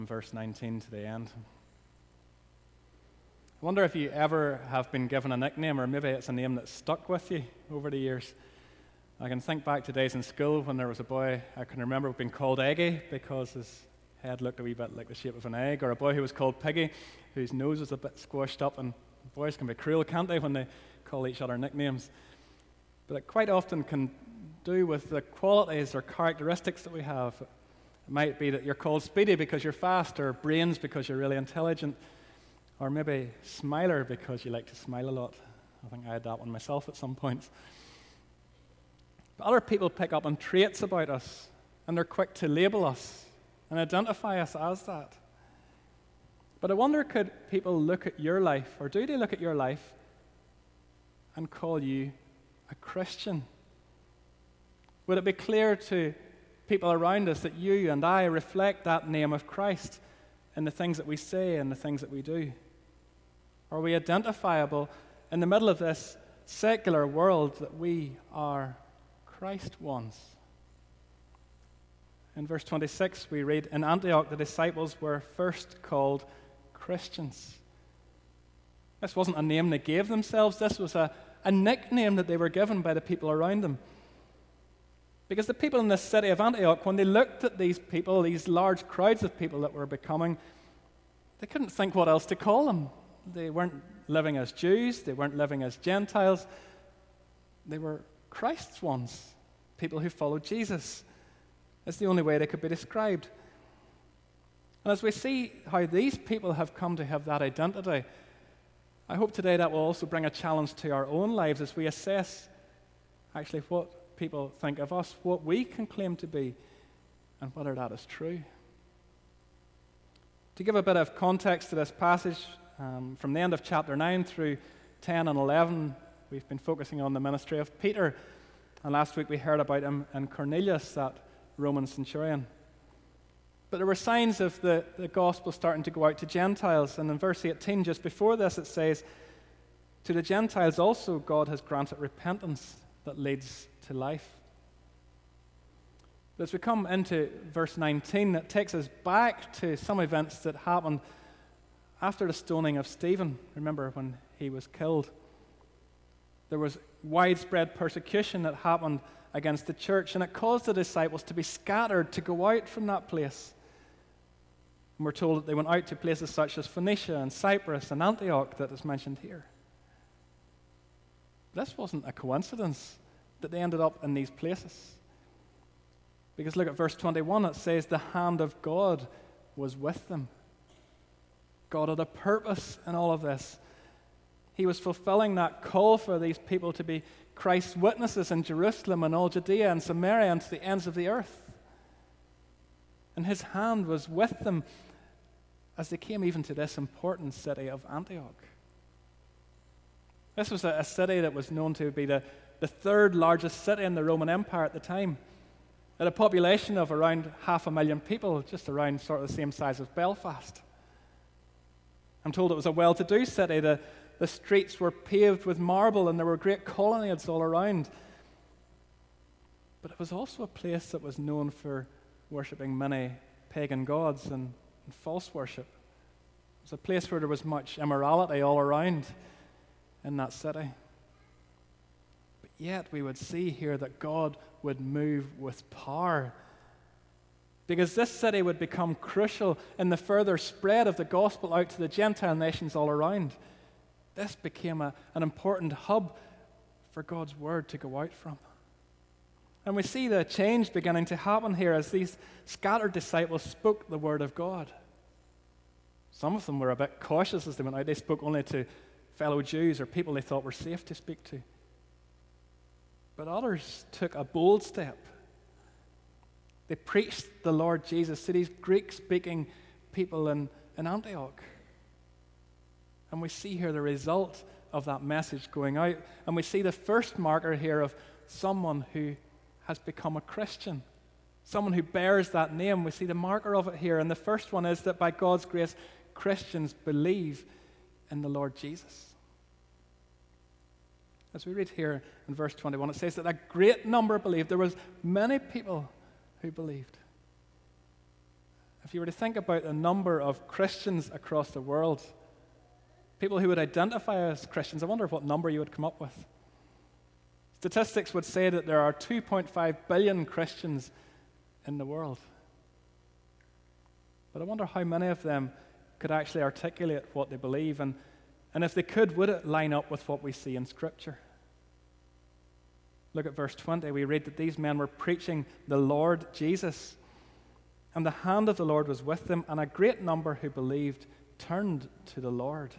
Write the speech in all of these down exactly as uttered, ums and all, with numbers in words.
verse nineteen to the end. I wonder if you ever have been given a nickname, or maybe it's a name that's stuck with you over the years. I can think back to days in school when there was a boy I can remember being called Eggy because his head looked a wee bit like the shape of an egg, or a boy who was called Piggy whose nose was a bit squashed up. And boys can be cruel, can't they, when they call each other nicknames? But it quite often can do with the qualities or characteristics that we have. It might be that you're called Speedy because you're fast, or Brains because you're really intelligent, or maybe Smiler because you like to smile a lot. I think I had that one myself at some points. But other people pick up on traits about us, and they're quick to label us and identify us as that. But I wonder, could people look at your life, or do they look at your life and call you a Christian? Would it be clear to people around us that you and I reflect that name of Christ in the things that we say and the things that we do? Are we identifiable in the middle of this secular world that we are Christ ones? In verse twenty-six, we read, "In Antioch, the disciples were first called Christians." This wasn't a name they gave themselves. This was a, a nickname that they were given by the people around them. Because the people in the city of Antioch, when they looked at these people, these large crowds of people that were becoming, they couldn't think what else to call them. They weren't living as Jews. They weren't living as Gentiles. They were Christ's ones, people who followed Jesus. It's the only way they could be described. And as we see how these people have come to have that identity, I hope today that will also bring a challenge to our own lives as we assess actually what people think of us, what we can claim to be, and whether that is true. To give a bit of context to this passage, um, from the end of chapter nine through ten and eleven, we've been focusing on the ministry of Peter. And last week we heard about him and Cornelius, that Roman centurion. But there were signs of the, the gospel starting to go out to Gentiles. And in verse eighteen, just before this, it says, "To the Gentiles also God has granted repentance that leads to life." But as we come into verse nineteen, it takes us back to some events that happened after the stoning of Stephen. Remember when he was killed? There was widespread persecution that happened against the church, and it caused the disciples to be scattered, to go out from that place. And we're told that they went out to places such as Phoenicia and Cyprus and Antioch that is mentioned here. This wasn't a coincidence that they ended up in these places. Because look at verse twenty-one, it says, "The hand of God was with them." God had a purpose in all of this. He was fulfilling that call for these people to be Christ's witnesses in Jerusalem and all Judea and Samaria and to the ends of the earth. And his hand was with them as they came even to this important city of Antioch. This was a, a city that was known to be the, the third largest city in the Roman Empire at the time. It had a population of around half a million people, just around sort of the same size as Belfast. I'm told it was a well-to-do city. The, the streets were paved with marble, and there were great colonnades all around. But it was also a place that was known for worshipping many pagan gods and, and false worship. It was a place where there was much immorality all around in that city. But yet we would see here that God would move with power, because this city would become crucial in the further spread of the gospel out to the Gentile nations all around. This became a, an important hub for God's word to go out from. And we see the change beginning to happen here as these scattered disciples spoke the word of God. Some of them were a bit cautious as they went out. They spoke only to fellow Jews or people they thought were safe to speak to. But others took a bold step. They preached the Lord Jesus to these Greek-speaking people in, in Antioch. And we see here the result of that message going out. And we see the first marker here of someone who has become a Christian, someone who bears that name. We see the marker of it here. And the first one is that by God's grace, Christians believe in the Lord Jesus. As we read here in verse twenty-one, it says that a great number believed. There was many people who believed. If you were to think about the number of Christians across the world, people who would identify as Christians, I wonder what number you would come up with. Statistics would say that there are two point five billion Christians in the world. But I wonder how many of them could actually articulate what they believe, and, and if they could, would it line up with what we see in Scripture? Look at verse twenty. We read that these men were preaching the Lord Jesus, and the hand of the Lord was with them, and a great number who believed turned to the Lord.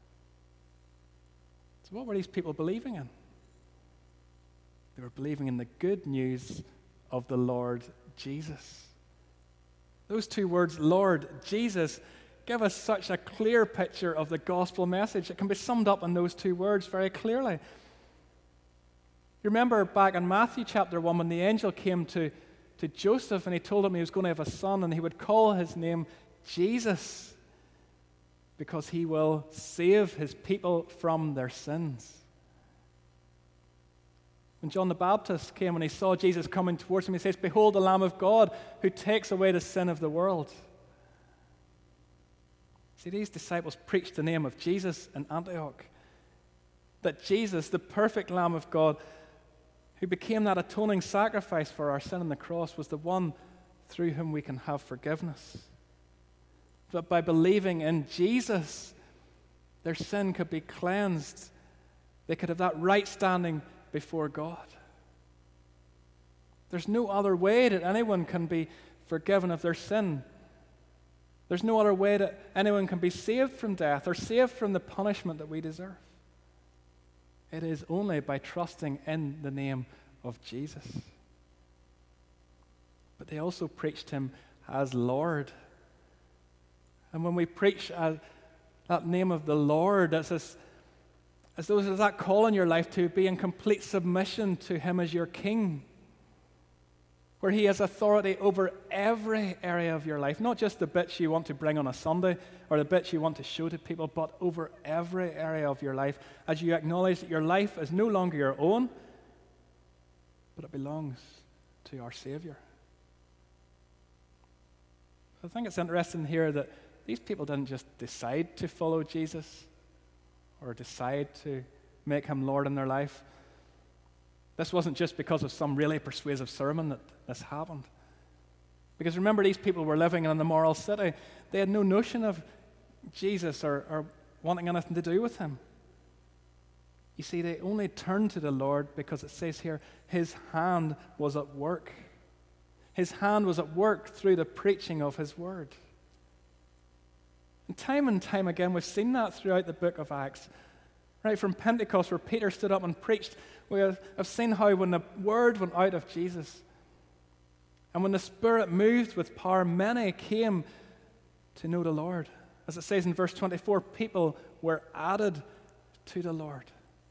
So what were these people believing in? They were believing in the good news of the Lord Jesus. Those two words, Lord Jesus, give us such a clear picture of the gospel message. It can be summed up in those two words very clearly. You remember back in Matthew chapter one when the angel came to, to Joseph and he told him he was going to have a son and he would call his name Jesus because he will save his people from their sins. When John the Baptist came and he saw Jesus coming towards him, he says, "Behold the Lamb of God who takes away the sin of the world." See, these disciples preached the name of Jesus in Antioch. That Jesus, the perfect Lamb of God, who became that atoning sacrifice for our sin on the cross, was the one through whom we can have forgiveness. That by believing in Jesus, their sin could be cleansed. They could have that right standing before God. There's no other way that anyone can be forgiven of their sin. There's no other way that anyone can be saved from death or saved from the punishment that we deserve. It is only by trusting in the name of Jesus. But they also preached him as Lord. And when we preach uh, that name of the Lord, it's as, as though there's that call in your life to be in complete submission to him as your king, where he has authority over every area of your life, not just the bits you want to bring on a Sunday or the bits you want to show to people, but over every area of your life as you acknowledge that your life is no longer your own, but it belongs to our Savior. I think it's interesting here that these people didn't just decide to follow Jesus or decide to make him Lord in their life. This wasn't just because of some really persuasive sermon that this happened. Because remember, these people were living in the moral city. They had no notion of Jesus or, or wanting anything to do with him. You see, they only turned to the Lord because it says here, his hand was at work. His hand was at work through the preaching of his word. And time and time again, we've seen that throughout the book of Acts. Right from Pentecost, where Peter stood up and preached, we have seen how when the word went out of Jesus, and when the Spirit moved with power, many came to know the Lord. As it says in verse twenty-four, people were added to the Lord.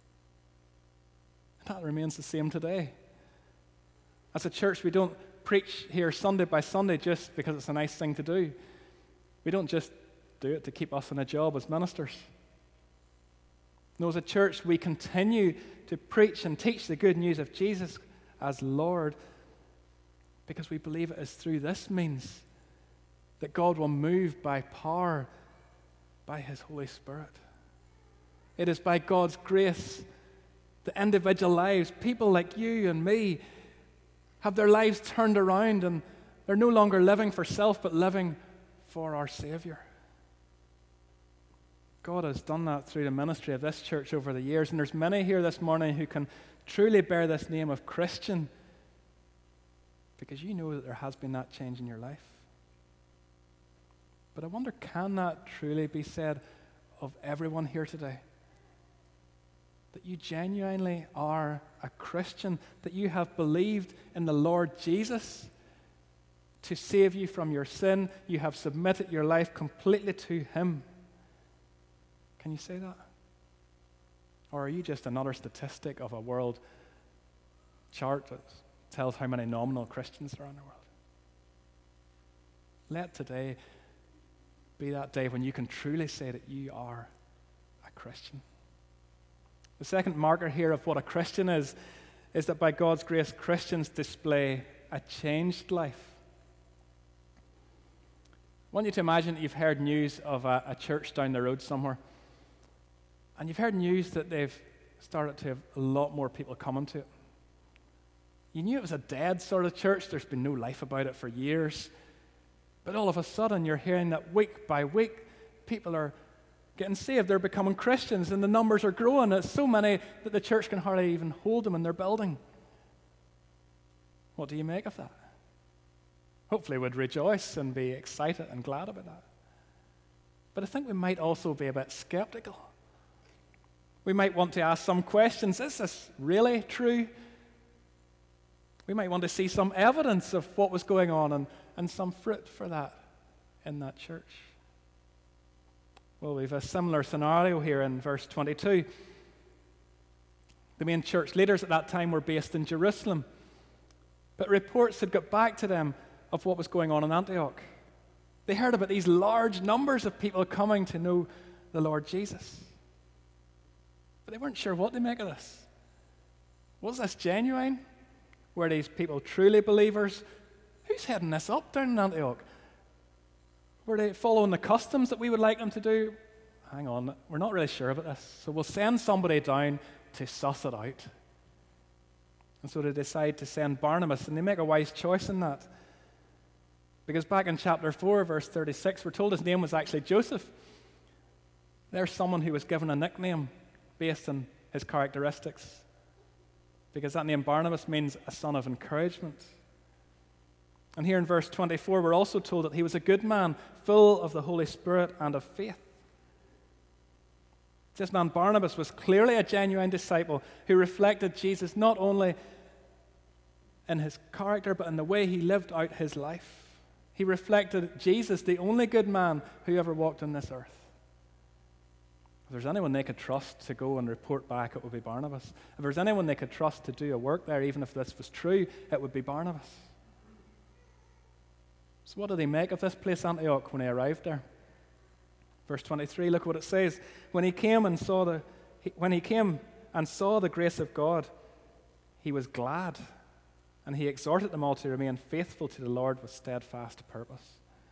And that remains the same today. As a church, we don't preach here Sunday by Sunday just because it's a nice thing to do. We don't just do it to keep us in a job as ministers. No, as a church, we continue to preach and teach the good news of Jesus as Lord because we believe it is through this means that God will move by power by his Holy Spirit. It is by God's grace that individual lives, people like you and me, have their lives turned around and they're no longer living for self but living for our Savior. God has done that through the ministry of this church over the years, and there's many here this morning who can truly bear this name of Christian because you know that there has been that change in your life. But I wonder, can that truly be said of everyone here today? That you genuinely are a Christian, that you have believed in the Lord Jesus to save you from your sin, you have submitted your life completely to him. Can you say that? Or are you just another statistic of a world chart that tells how many nominal Christians there are in the world? Let today be that day when you can truly say that you are a Christian. The second marker here of what a Christian is, is that by God's grace, Christians display a changed life. want you to imagine that you've heard news of a, a church down the road somewhere, and you've heard news that they've started to have a lot more people coming to it. You knew it was a dead sort of church. There's been no life about it for years. But all of a sudden, you're hearing that week by week, people are getting saved. They're becoming Christians, and the numbers are growing. It's so many that the church can hardly even hold them in their building. What do you make of that? Hopefully we'd rejoice and be excited and glad about that. But I think we might also be a bit skeptical. We might want to ask some questions. Is this really true? We might want to see some evidence of what was going on and, and some fruit for that in that church. Well, we have a similar scenario here in verse twenty-two. The main church leaders at that time were based in Jerusalem, but reports had got back to them of what was going on in Antioch. They heard about these large numbers of people coming to know the Lord Jesus. But they weren't sure what to make of this. Was this genuine? Were these people truly believers? Who's heading this up down in Antioch? Were they following the customs that we would like them to do? Hang on, we're not really sure about this. So we'll send somebody down to suss it out. And so they decide to send Barnabas, and they make a wise choice in that. Because back in chapter four, verse thirty-six, we're told his name was actually Joseph. There's someone who was given a nickname based on his characteristics. Because that name Barnabas means a son of encouragement. And here in verse twenty-four, we're also told that he was a good man, full of the Holy Spirit and of faith. This man Barnabas was clearly a genuine disciple who reflected Jesus not only in his character, but in the way he lived out his life. He reflected Jesus, the only good man who ever walked on this earth. If there's anyone they could trust to go and report back, it would be Barnabas. If there's anyone they could trust to do a work there, even if this was true, it would be Barnabas. So what did he make of this place, Antioch, when he arrived there? Verse twenty-three, look what it says. When he came and saw the he, when he came and saw the grace of God, he was glad, and he exhorted them all to remain faithful to the Lord with steadfast purpose.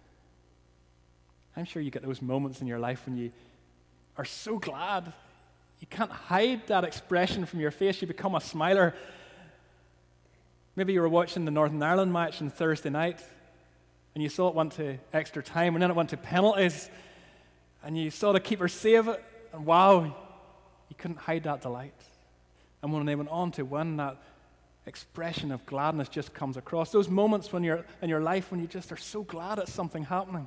I'm sure you get those moments in your life when you are so glad. You can't hide that expression from your face. You become a smiler. Maybe you were watching the Northern Ireland match on Thursday night, and you saw it went to extra time, and then it went to penalties, and you saw the keeper save it, and wow, you couldn't hide that delight. And when they went on to win, that expression of gladness just comes across. Those moments when you're in your life when you just are so glad at something happening.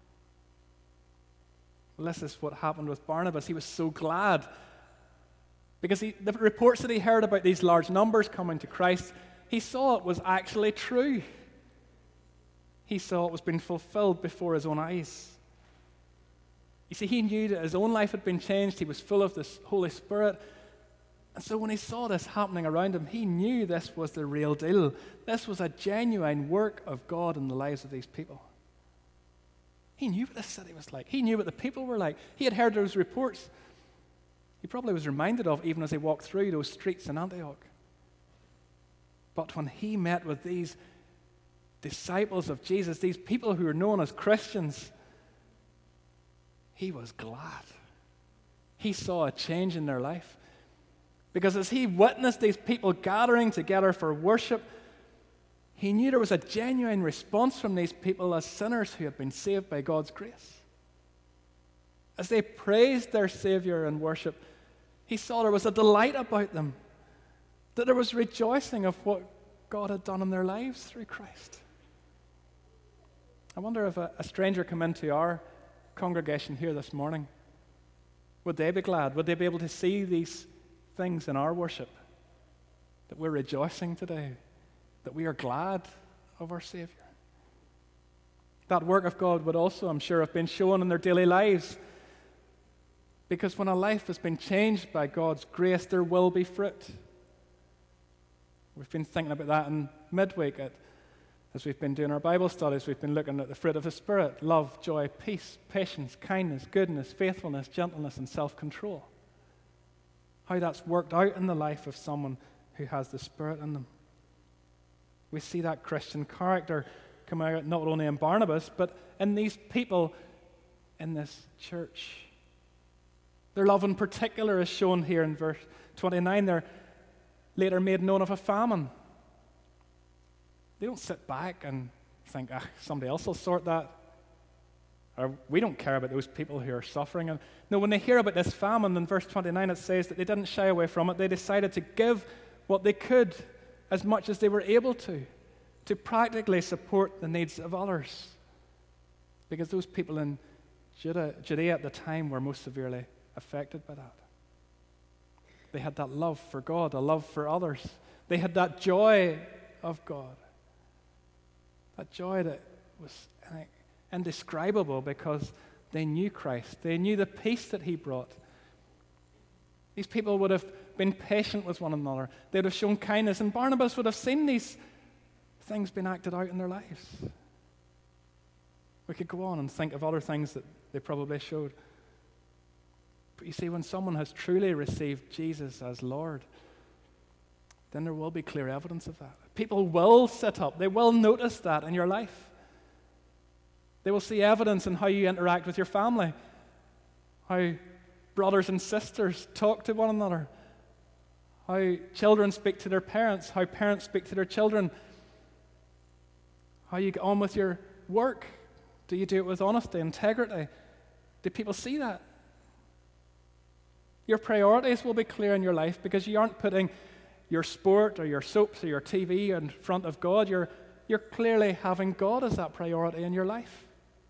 Well, this is what happened with Barnabas. He was so glad because he, the reports that he heard about these large numbers coming to Christ, he saw it was actually true. He saw it was being fulfilled before his own eyes. You see, he knew that his own life had been changed. He was full of the Holy Spirit. And so when he saw this happening around him, he knew this was the real deal. This was a genuine work of God in the lives of these people. He knew what this city was like. He knew what the people were like. He had heard those reports. He probably was reminded of even as he walked through those streets in Antioch. But when he met with these disciples of Jesus, these people who were known as Christians, he was glad. He saw a change in their life. Because as he witnessed these people gathering together for worship, he knew there was a genuine response from these people as sinners who had been saved by God's grace. As they praised their Savior in worship, he saw there was a delight about them, that there was rejoicing of what God had done in their lives through Christ. I wonder if a, a stranger come into our congregation here this morning, would they be glad? Would they be able to see these things in our worship? That we're rejoicing today, that we are glad of our Savior. That work of God would also, I'm sure, have been shown in their daily lives. Because when a life has been changed by God's grace, there will be fruit. We've been thinking about that in midweek at, as we've been doing our Bible studies. We've been looking at the fruit of the Spirit: love, joy, peace, patience, kindness, goodness, faithfulness, gentleness, and self-control. How that's worked out in the life of someone who has the Spirit in them. We see that Christian character come out not only in Barnabas, but in these people in this church. Their love in particular is shown here in verse twenty-nine. They're later made known of a famine. They don't sit back and think, ah, somebody else will sort that. Or we don't care about those people who are suffering. And no, when they hear about this famine, in verse twenty-nine it says that they didn't shy away from it. They decided to give what they could, as much as they were able to, to practically support the needs of others. Because those people in Judah, Judea at the time were most severely affected by that. They had that love for God, a love for others. They had that joy of God. That joy that was indescribable because they knew Christ. They knew the peace that he brought. These people would have been patient with one another. They would have shown kindness, and Barnabas would have seen these things being acted out in their lives. We could go on and think of other things that they probably showed. But you see, when someone has truly received Jesus as Lord, then there will be clear evidence of that. People will sit up. They will notice that in your life. They will see evidence in how you interact with your family, how brothers and sisters talk to one another, how children speak to their parents, how parents speak to their children, how you get on with your work. Do you do it with honesty, integrity? Do people see that? Your priorities will be clear in your life because you aren't putting your sport or your soaps or your T V in front of God. You're, you're clearly having God as that priority in your life.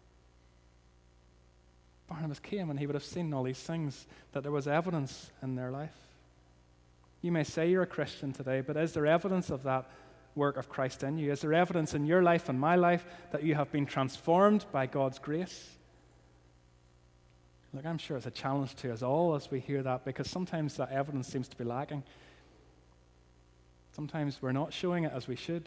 Barnabas came and he would have seen all these things, that there was evidence in their life. You may say you're a Christian today, but is there evidence of that work of Christ in you? Is there evidence in your life and my life that you have been transformed by God's grace? Look, I'm sure it's a challenge to us all as we hear that, because sometimes that evidence seems to be lacking. Sometimes we're not showing it as we should.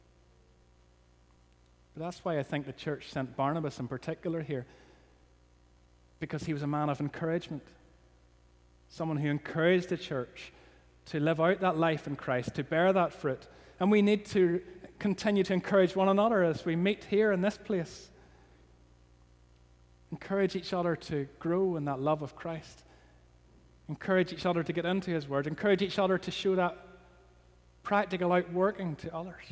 But that's why I think the church sent Barnabas in particular here, because he was a man of encouragement, someone who encouraged the church to live out that life in Christ, to bear that fruit. And we need to continue to encourage one another as we meet here in this place. Encourage each other to grow in that love of Christ. Encourage each other to get into his word. Encourage each other to show that practical outworking to others.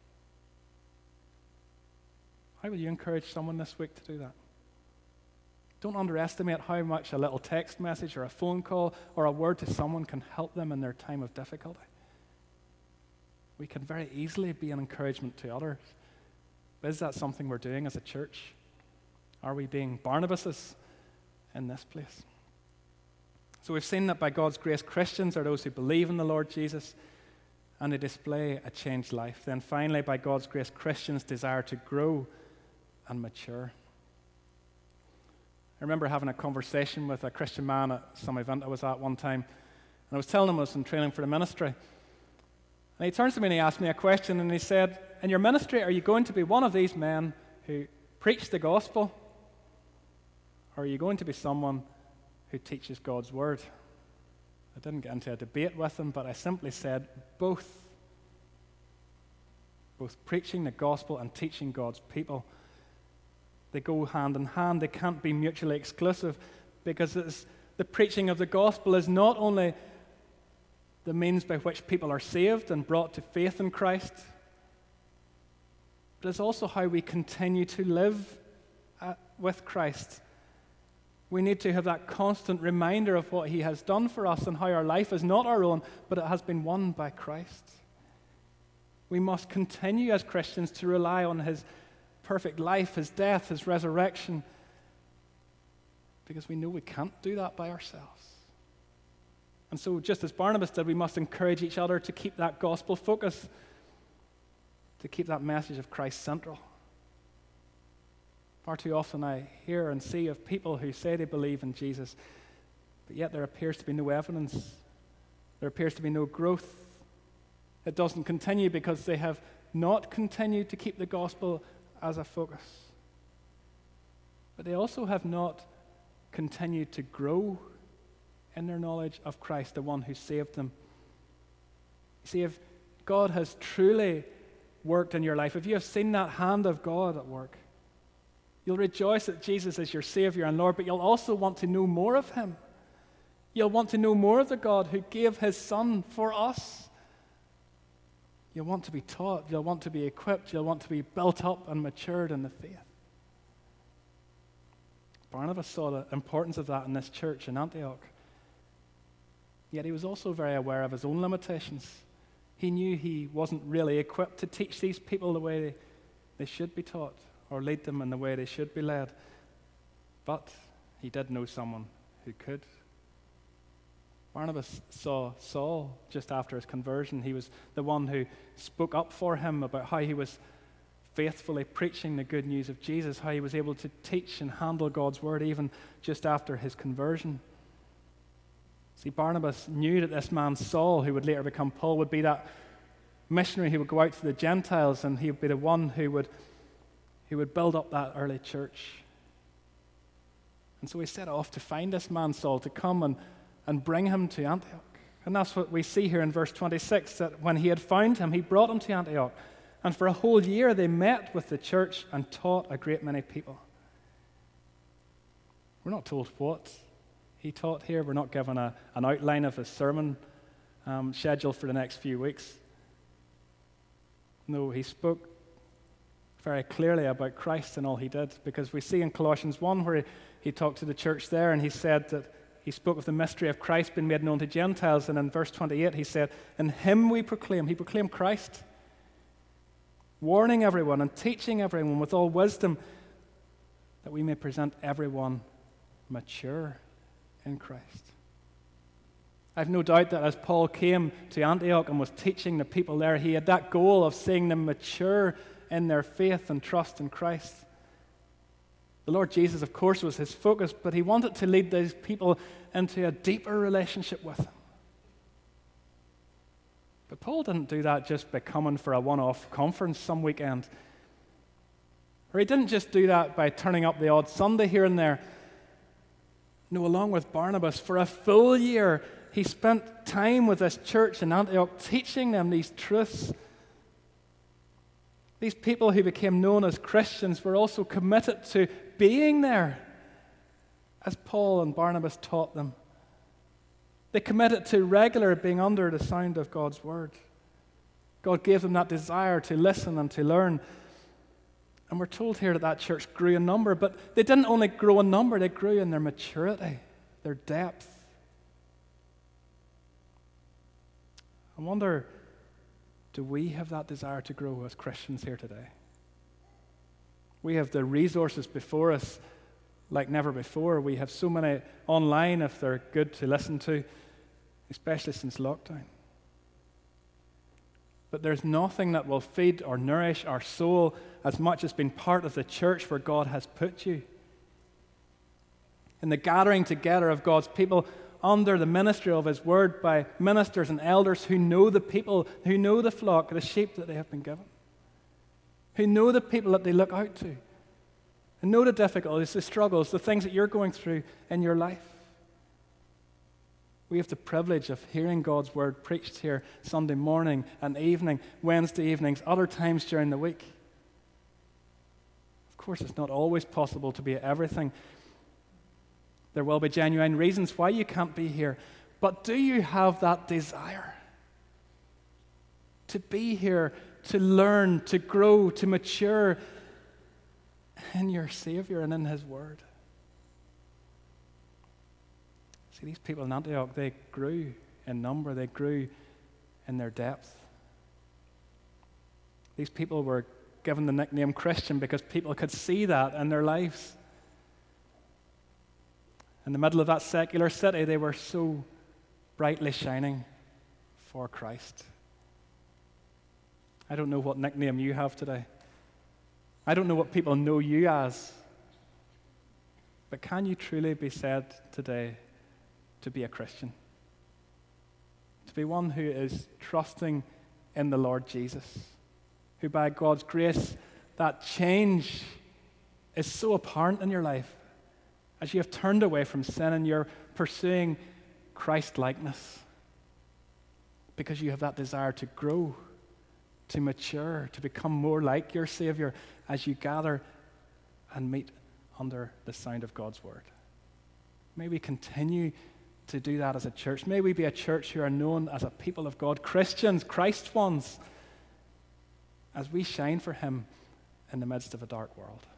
How will you encourage someone this week to do that? Don't underestimate how much a little text message or a phone call or a word to someone can help them in their time of difficulty. We can very easily be an encouragement to others. But is that something we're doing as a church? Are we being Barnabases in this place? So we've seen that by God's grace, Christians are those who believe in the Lord Jesus and they display a changed life. Then finally, by God's grace, Christians desire to grow and mature. I remember having a conversation with a Christian man at some event I was at one time, and I was telling him I was in training for the ministry. And he turns to me and he asked me a question, and he said, in your ministry, are you going to be one of these men who preach the gospel, or are you going to be someone who teaches God's word? I didn't get into a debate with him, but I simply said both. Both preaching the gospel and teaching God's people. They go hand in hand. They can't be mutually exclusive, because it's, the preaching of the gospel is not only the means by which people are saved and brought to faith in Christ, but it's also how we continue to live at, with Christ. We need to have that constant reminder of what he has done for us and how our life is not our own, but it has been won by Christ. We must continue as Christians to rely on his perfect life, his death, his resurrection, because we know we can't do that by ourselves. And so, just as Barnabas did, we must encourage each other to keep that gospel focus, to keep that message of Christ central. Far too often I hear and see of people who say they believe in Jesus, but yet there appears to be no evidence. There appears to be no growth. It doesn't continue because they have not continued to keep the gospel as a focus. But they also have not continued to grow in their knowledge of Christ, the one who saved them. You see, if God has truly worked in your life, if you have seen that hand of God at work, you'll rejoice that Jesus is your Savior and Lord, but you'll also want to know more of Him. You'll want to know more of the God who gave His Son for us. You'll want to be taught, you'll want to be equipped, you'll want to be built up and matured in the faith. Barnabas saw the importance of that in this church in Antioch. Yet he was also very aware of his own limitations. He knew he wasn't really equipped to teach these people the way they, they should be taught or lead them in the way they should be led. But he did know someone who could. Barnabas saw Saul just after his conversion. He was the one who spoke up for him about how he was faithfully preaching the good news of Jesus, how he was able to teach and handle God's word even just after his conversion. See, Barnabas knew that this man Saul, who would later become Paul, would be that missionary who would go out to the Gentiles, and he would be the one who would, who would build up that early church. And so he set off to find this man Saul, to come and, and bring him to Antioch. And that's what we see here in verse twenty-six, that when he had found him, he brought him to Antioch. And for a whole year they met with the church and taught a great many people. We're not told what he taught here. We're not given a, an outline of his sermon um, schedule for the next few weeks. No, he spoke very clearly about Christ and all he did, because we see in Colossians one where he, he talked to the church there, and he said that he spoke of the mystery of Christ being made known to Gentiles, and in verse twenty-eight he said, "In him we proclaim," he proclaimed Christ, "warning everyone and teaching everyone with all wisdom, that we may present everyone mature in Christ." I've no doubt that as Paul came to Antioch and was teaching the people there, he had that goal of seeing them mature in their faith and trust in Christ. The Lord Jesus, of course, was his focus, but he wanted to lead these people into a deeper relationship with him. But Paul didn't do that just by coming for a one-off conference some weekend. Or he didn't just do that by turning up the odd Sunday here and there. No, along with Barnabas, for a full year, he spent time with this church in Antioch teaching them these truths. These people who became known as Christians were also committed to being there as Paul and Barnabas taught them. They committed to regular being under the sound of God's word. God gave them that desire to listen and to learn. And we're told here that that church grew in number, but they didn't only grow in number, they grew in their maturity, their depth. I wonder, do we have that desire to grow as Christians here today? We have the resources before us like never before. We have so many online, if they're good to listen to, especially since lockdown. But there's nothing that will feed or nourish our soul as much as being part of the church where God has put you. In the gathering together of God's people under the ministry of His Word by ministers and elders who know the people, who know the flock, the sheep that they have been given, who know the people that they look out to, and know the difficulties, the struggles, the things that you're going through in your life. We have the privilege of hearing God's Word preached here Sunday morning and evening, Wednesday evenings, other times during the week. Of course, it's not always possible to be at everything. There will be genuine reasons why you can't be here. But do you have that desire to be here, to learn, to grow, to mature in your Savior and in His Word? See, these people in Antioch, they grew in number, they grew in their depth. These people were given the nickname Christian because people could see that in their lives. In the middle of that secular city, they were so brightly shining for Christ. I don't know what nickname you have today. I don't know what people know you as. But can you truly be said today to be a Christian? To be one who is trusting in the Lord Jesus, who by God's grace, that change is so apparent in your life as you have turned away from sin and you're pursuing Christ-likeness because you have that desire to grow to mature, to become more like your Savior as you gather and meet under the sound of God's word. May we continue to do that as a church. May we be a church who are known as a people of God, Christians, Christ ones, as we shine for him in the midst of a dark world.